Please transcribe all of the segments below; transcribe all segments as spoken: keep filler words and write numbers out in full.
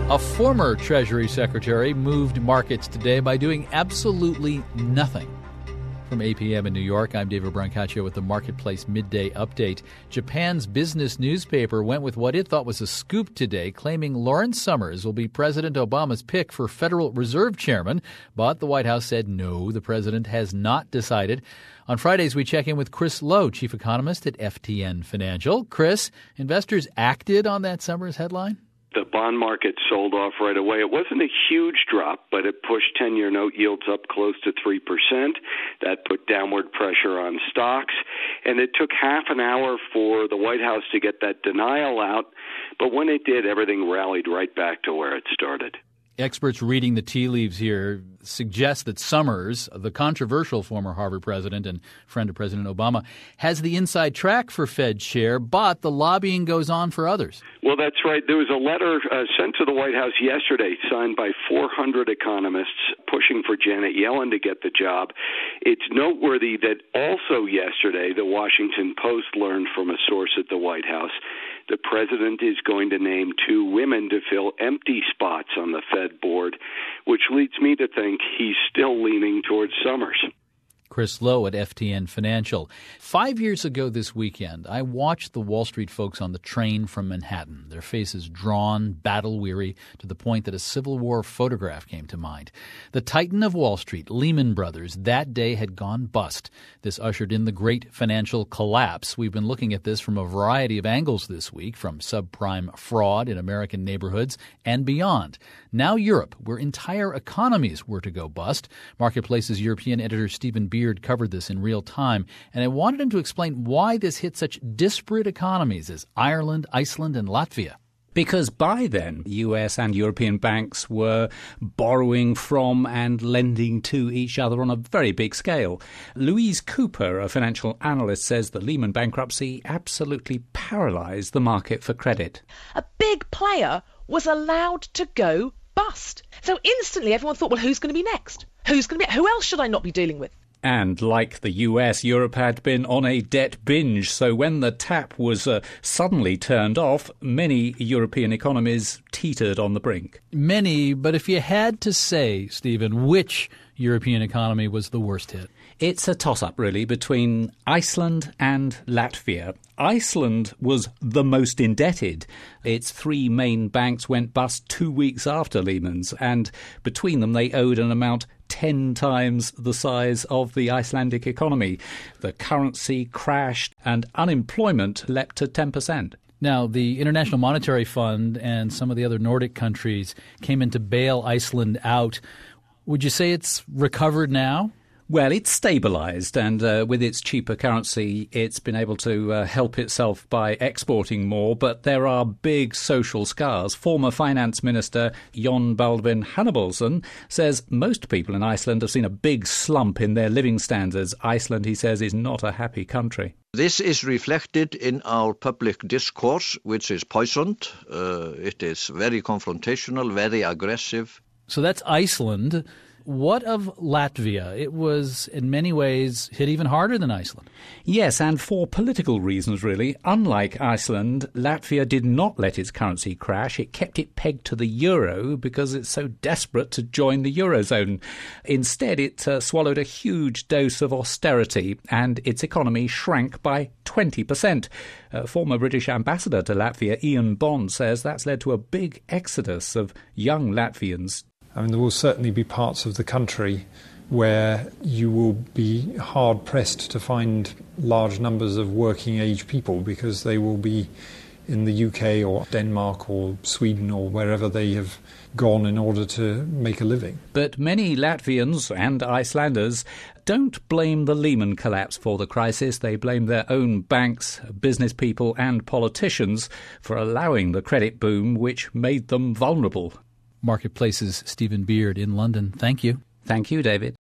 A former Treasury Secretary moved markets today by doing absolutely nothing. From A P M in New York, I'm David Brancaccio with the Marketplace Midday Update. Japan's business newspaper went with what it thought was a scoop today, claiming Lawrence Summers will be President Obama's pick for Federal Reserve Chairman. But the White House said no, the president has not decided. On Fridays, we check in with Chris Lowe, chief economist at F T N Financial. Chris, investors acted on that Summers headline? The bond market sold off right away. It wasn't a huge drop, but it pushed ten-year note yields up close to three percent. That put downward pressure on stocks. And it took half an hour for the White House to get that denial out. But when it did, everything rallied right back to where it started. Experts reading the tea leaves here suggest that Summers, the controversial former Harvard president and friend of President Obama, has the inside track for Fed chair, but the lobbying goes on for others. Well, that's right. There was a letter uh, sent to the White House yesterday signed by four hundred economists pushing for Janet Yellen to get the job. It's noteworthy that also yesterday the Washington Post learned from a source at the White House the president is going to name two women to fill empty spots on the Fed board, which leads me to think he's still leaning towards Summers. Chris Lowe at F T N Financial. Five years ago this weekend, I watched the Wall Street folks on the train from Manhattan, their faces drawn, battle-weary, to the point that a Civil War photograph came to mind. The titan of Wall Street, Lehman Brothers, that day had gone bust. This ushered in the great financial collapse. We've been looking at this from a variety of angles this week, from subprime fraud in American neighborhoods and beyond. Now Europe, where entire economies were to go bust. Marketplace's European editor Stephen Beard covered this in real time, and I wanted him to explain why this hit such disparate economies as Ireland, Iceland, and Latvia. Because by then, U S and European banks were borrowing from and lending to each other on a very big scale. Louise Cooper, a financial analyst, says the Lehman bankruptcy absolutely paralyzed the market for credit. A big player was allowed to go bust. So instantly everyone thought, well, who's going to be next? Who's going to be? Who else should I not be dealing with? And like the U S, Europe had been on a debt binge. So when the tap was uh, suddenly turned off, many European economies teetered on the brink. Many, but if you had to say, Stephen, which European economy was the worst hit? It's a toss-up, really, between Iceland and Latvia. Iceland was the most indebted. Its three main banks went bust two weeks after Lehman's, and between them they owed an amount ten times the size of the Icelandic economy. The currency crashed and unemployment leapt to ten percent. Now, the International Monetary Fund and some of the other Nordic countries came in to bail Iceland out. Would you say it's recovered now? Well, it's stabilised, and uh, with its cheaper currency, it's been able to uh, help itself by exporting more, but there are big social scars. Former Finance Minister Jon Baldvin Hannibalsson says most people in Iceland have seen a big slump in their living standards. Iceland, he says, is not a happy country. This is reflected in our public discourse, which is poisoned. Uh, it is very confrontational, very aggressive. So that's Iceland. What of Latvia? It was, in many ways, hit even harder than Iceland. Yes, and for political reasons, really. Unlike Iceland, Latvia did not let its currency crash. It kept it pegged to the euro because it's so desperate to join the eurozone. Instead, it uh, swallowed a huge dose of austerity, and its economy shrank by twenty percent. Uh, former British ambassador to Latvia, Ian Bond, says that's led to a big exodus of young Latvians. I mean, there will certainly be parts of the country where you will be hard-pressed to find large numbers of working-age people because they will be in the U K or Denmark or Sweden or wherever they have gone in order to make a living. But many Latvians and Icelanders don't blame the Lehman collapse for the crisis. They blame their own banks, business people and politicians for allowing the credit boom which made them vulnerable. Marketplace's Stephen Beard in London. Thank you. Thank you, David.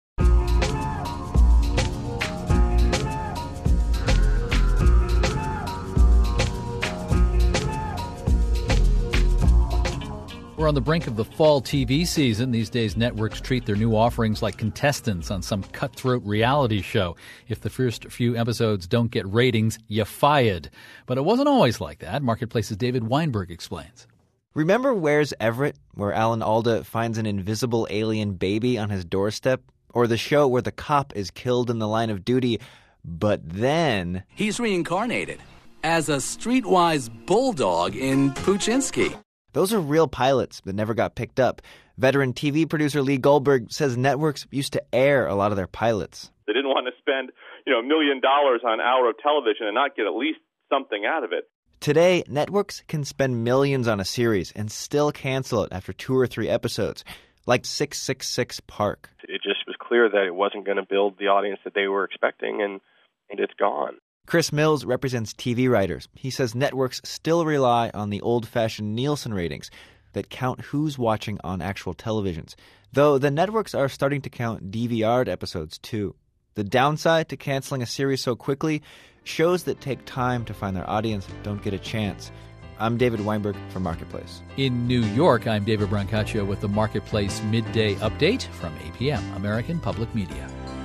We're on the brink of the fall T V season. These days, networks treat their new offerings like contestants on some cutthroat reality show. If the first few episodes don't get ratings, you're fired. But it wasn't always like that. Marketplace's David Weinberg explains. Remember Where's Everett, where Alan Alda finds an invisible alien baby on his doorstep? Or the show where the cop is killed in the line of duty, but then he's reincarnated as a streetwise bulldog in Puchinsky. Those are real pilots that never got picked up. Veteran T V producer Lee Goldberg says networks used to air a lot of their pilots. They didn't want to spend, you know, a million dollars on an hour of television and not get at least something out of it. Today, networks can spend millions on a series and still cancel it after two or three episodes, like six six six Park. It just was clear that it wasn't going to build the audience that they were expecting, and, and it's gone. Chris Mills represents T V writers. He says networks still rely on the old-fashioned Nielsen ratings that count who's watching on actual televisions, though the networks are starting to count D V R'd episodes too. The downside to canceling a series so quickly: shows that take time to find their audience don't get a chance. I'm David Weinberg from Marketplace. In New York, I'm David Brancaccio with the Marketplace Midday Update from A P M, American Public Media.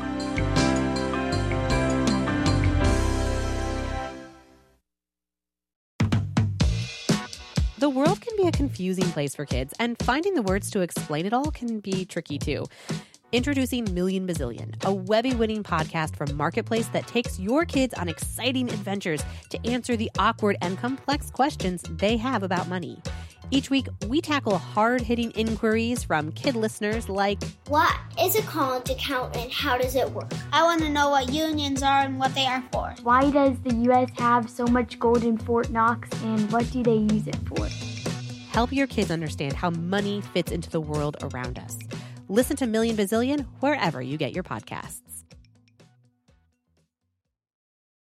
The world can be a confusing place for kids, and finding the words to explain it all can be tricky too. Introducing Million Bazillion, a Webby-winning podcast from Marketplace that takes your kids on exciting adventures to answer the awkward and complex questions they have about money. Each week, we tackle hard-hitting inquiries from kid listeners like, what is a college account and how does it work? I want to know what unions are and what they are for. Why does the U S have so much gold in Fort Knox, and what do they use it for? Help your kids understand how money fits into the world around us. Listen to Million Bazillion wherever you get your podcasts.